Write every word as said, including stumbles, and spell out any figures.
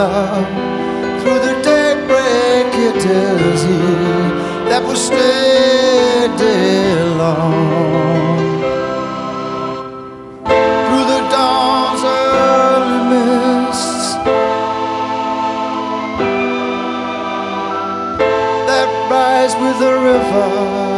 love. Through the daybreak it is he that will stay day long. Through the dawn's early mists that rise with the river,